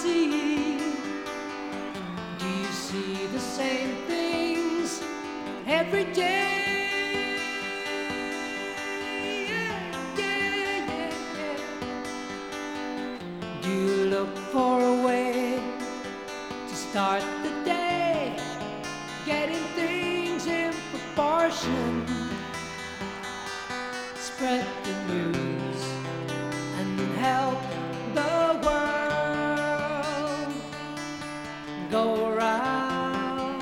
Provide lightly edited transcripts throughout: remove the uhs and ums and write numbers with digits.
see. Do you see the same things every day? Do you look for a way to start the day, getting things in proportion? Spread the news and help the world go around.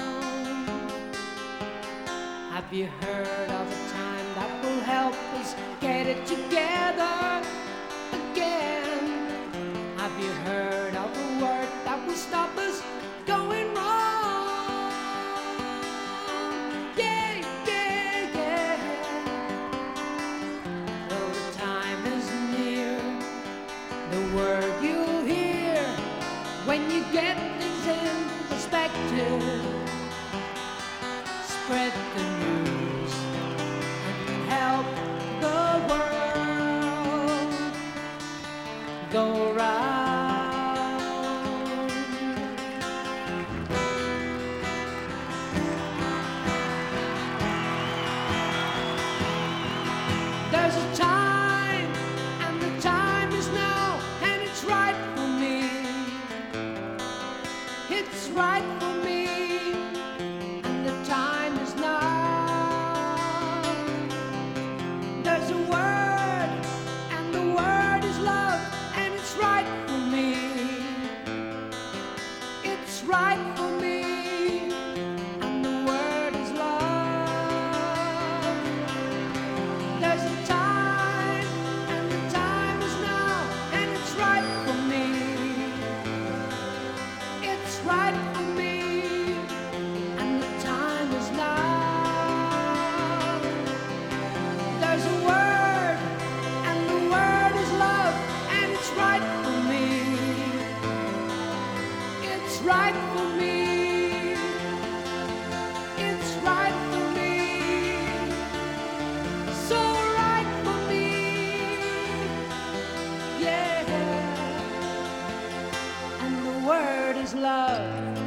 Have you heard of a time that will help us get it together again? Have you heard of a word that will stop us going wrong? Yeah, yeah, yeah. Though the time is near, the word you'll hear when you get things in perspective. Spread the news and help the world go round. There's a time, and the time is now, and it's right for me. It's right for me, and the time is now. There's a word, and the word is love, and it's right for me. It's right for me, and the word is love. There's a time, and the time is now, and it's right for me. It's right for me, and the time is now. There's a word, and the word is love, and it's right for me. It's right for me. It's right for me. So right for me. Yeah. And the word is love.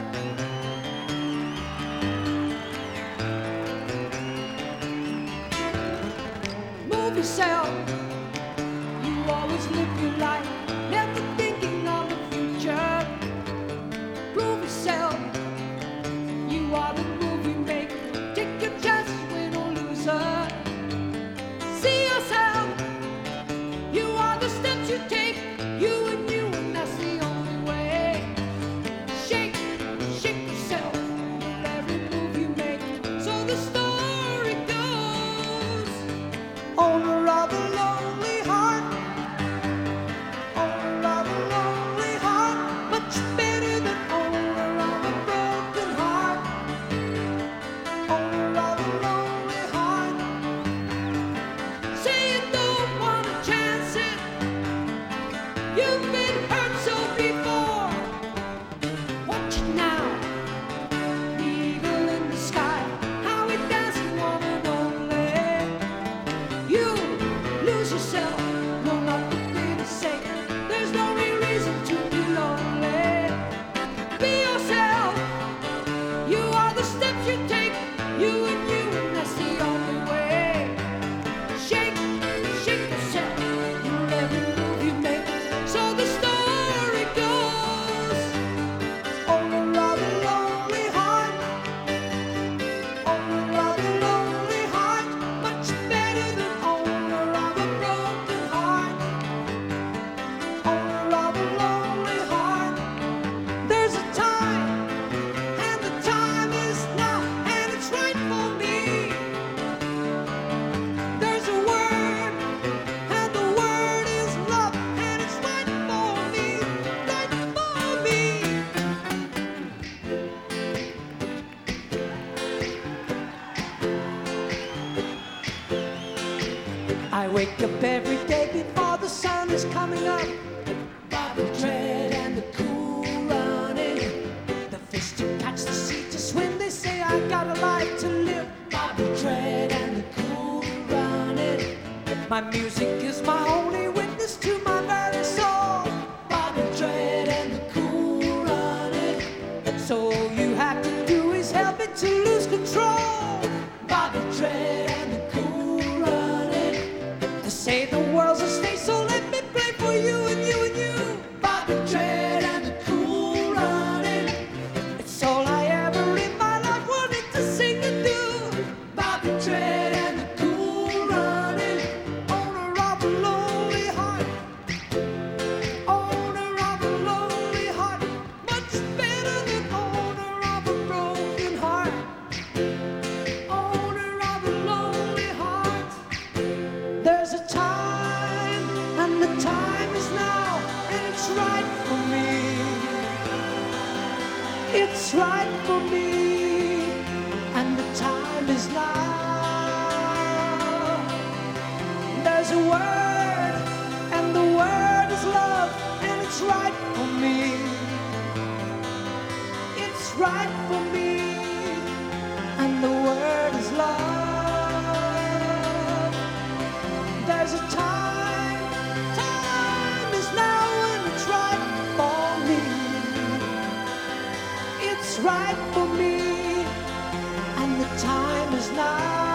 Move yourself. You always live your life, never thinking of the future. Prove yourself. You are the move you make. Take your chances, win or loser. See yourself. You are the steps you take. You, and that's the only way. Shake, shake yourself. Every move you make. So the story goes. Owner of a lonely heart. Owner of a lonely heart. Much better than owner of a broken heart. Owner of a lonely heart. Say you don't want to chance it. You've been hurt so before. Watch it now. The eagle in the sky. How it dances, woman only. You lose yourself. No, not for pity's sake. There's no real reason to be lonely. Be yourself. You are the steps you take. You, and that's the only way. Shake, shake yourself. Every move you make. So the story goes. Owner of a lonely heart. Owner of a lonely heart. Much better than owner of a broken heart. Owner of a lonely heart. There's a time, and the time is now, and it's right for me. There's a word, and the word is love, and it's right for me, right for me. I wake up every day before the sun is coming up. Bobby Dread and the cool running. The fish to catch, the sea to swim. They say I got a life to live. Bobby Dread and the cool running. My music is my only witness to my very soul. Bobby Dread and the cool you have to do is help me to lose control. Bobby Tread and the Cool Running. They say the world's a stage, so let me play for you and you and you. Bobby Tread and the Cool Running. It's all I ever in my life wanted to sing and do. Bobby Tread and the Cool Running. Owner of a lonely heart. Owner of a lonely heart. Much better than owner of a broken heart. Owner of a lonely heart. There's a time, and the time is now, and it's right for me. It's right for me, and the time is now. There's a word, and the word is love, and it's right for me. It's right for me, and the word is love. There's a time, time is now, and it's right for me. It's right for me, and the time is now.